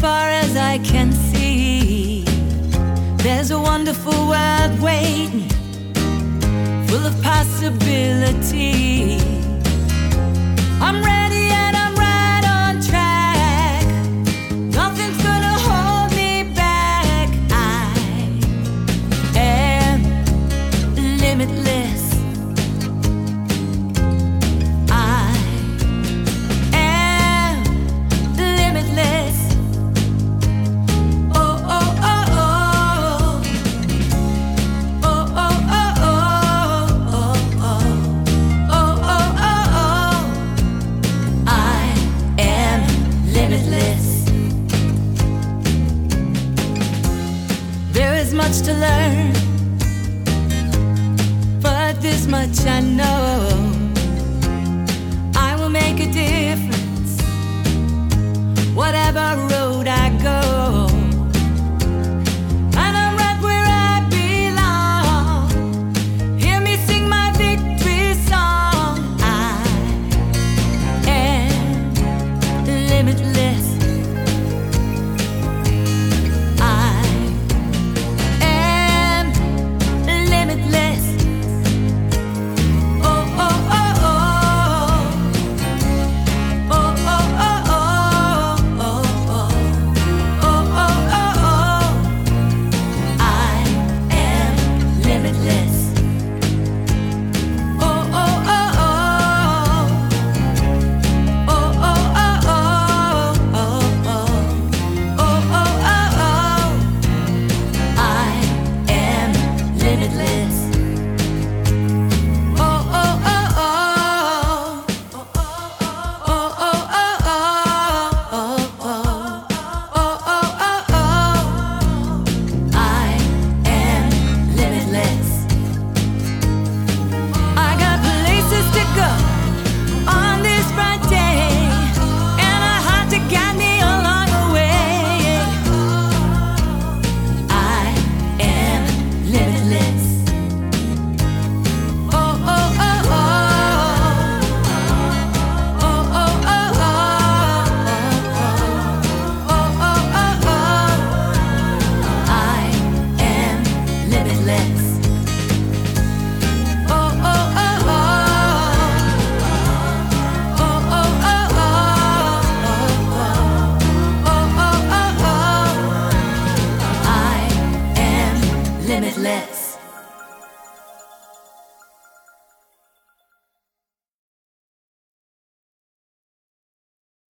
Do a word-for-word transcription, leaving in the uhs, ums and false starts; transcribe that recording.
far as I can see, there's a wonderful world waiting, full of possibility. I'm ready and I'm right on track. Nothing's gonna hold me back. I am limitless. I am limitless. Oh, oh, oh, oh. Oh, oh, oh, oh, oh, oh. Oh, oh, oh, oh. I am limitless. There is much to learn, but this much I know: I will make a difference, whatever road I go. And I'm right where I belong. Hear me sing my victory song. I am limitless. I am limitless. Oh, oh, oh, oh. Oh, oh, oh, oh. Oh, oh. Oh, oh, oh, oh. I am limitless. Oh, oh, oh, oh. Oh, oh, oh, oh. Oh, oh. Oh, oh, oh, oh. I am limitless. Oh, oh, oh, oh. Oh, oh, oh, oh. Oh, oh. Oh, oh, oh, oh. I am limitless. I got places to go on this bright day, and a heart to guide me along the way. I am limitless. Oh, oh, oh, oh. Oh, oh, oh, oh. Oh, oh, oh, oh. I am limitless. Oh, oh, oh, oh. Oh, oh, oh, oh. Oh, oh, oh, oh. I am limitless.